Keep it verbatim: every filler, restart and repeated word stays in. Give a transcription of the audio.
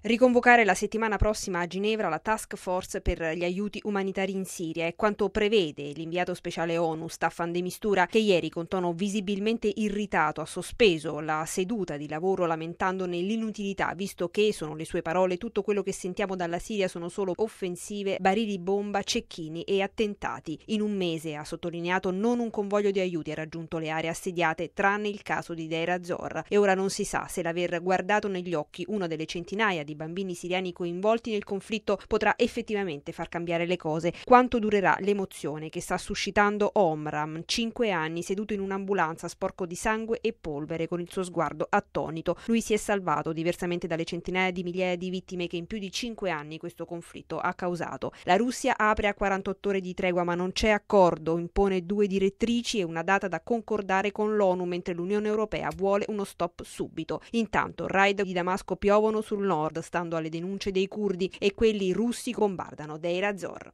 Riconvocare la settimana prossima a Ginevra la task force per gli aiuti umanitari in Siria è quanto prevede l'inviato speciale ONU Staffan de Mistura, che ieri con tono visibilmente irritato ha sospeso la seduta di lavoro lamentandone l'inutilità, visto che, sono le sue parole, tutto quello che sentiamo dalla Siria sono solo offensive, barili bomba, cecchini e attentati. In un mese, ha sottolineato, non un convoglio di aiuti ha raggiunto le aree assediate, tranne il caso di Deir ez-Zor, e ora non si sa se l'aver guardato negli occhi una delle centinaia di di bambini siriani coinvolti nel conflitto potrà effettivamente far cambiare le cose. Quanto durerà l'emozione che sta suscitando Omram, cinque anni seduto in un'ambulanza sporco di sangue e polvere con il suo sguardo attonito. Lui si è salvato, diversamente dalle centinaia di migliaia di vittime che in più di cinque anni questo conflitto ha causato. La Russia apre a quarantotto ore di tregua, ma non c'è accordo, impone due direttrici e una data da concordare con l'ONU, mentre l'Unione Europea vuole uno stop subito. Intanto raid di Damasco piovono sul nord, stando alle denunce dei curdi, e quelli russi bombardano Deir ez-Zor.